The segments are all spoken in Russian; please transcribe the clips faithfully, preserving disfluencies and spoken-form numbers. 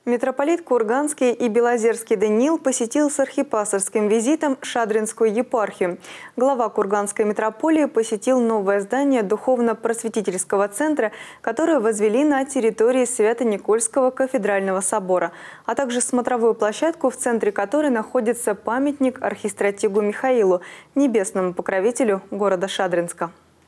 Митрополит Курганский и Белозерский Даниил посетил с архипасторским визитом Шадринскую епархию. Глава Курганской митрополии посетил новое здание духовно-просветительского центра, которое возвели на территории Свято-Никольского кафедрального собора, а также смотровую площадку, в центре которой находится памятник архистратигу Михаилу, небесному покровителю города Шадринска.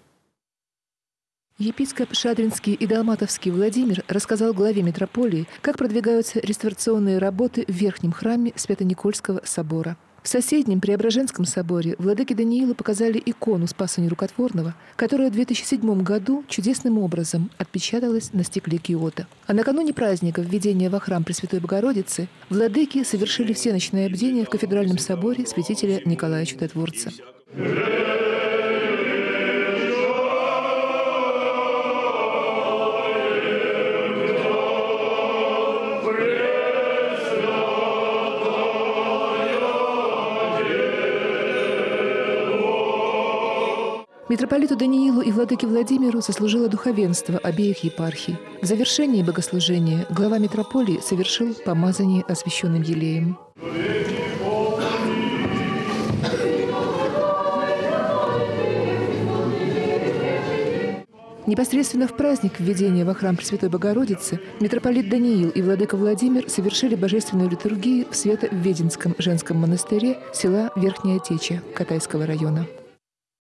Епископ Шадринский и Далматовский Владимир рассказал главе митрополии, как продвигаются реставрационные работы в верхнем храме Свято-Никольского собора. В соседнем Преображенском соборе владыке Даниилу показали икону Спаса Нерукотворного, которая в две тысячи седьмом году чудесным образом отпечаталась на стекле киота. А накануне праздника введения во храм Пресвятой Богородицы владыки совершили всеночное бдение в кафедральном соборе святителя Николая Чудотворца. Митрополиту Даниилу и владыке Владимиру сослужило духовенство обеих епархий. В завершении богослужения глава митрополии совершил помазание освященным елеем. Непосредственно в праздник введения во храм Пресвятой Богородицы митрополит Даниил и владыка Владимир совершили божественную литургию в Свято-Введенском женском монастыре села Верхняя Теча Катайского района.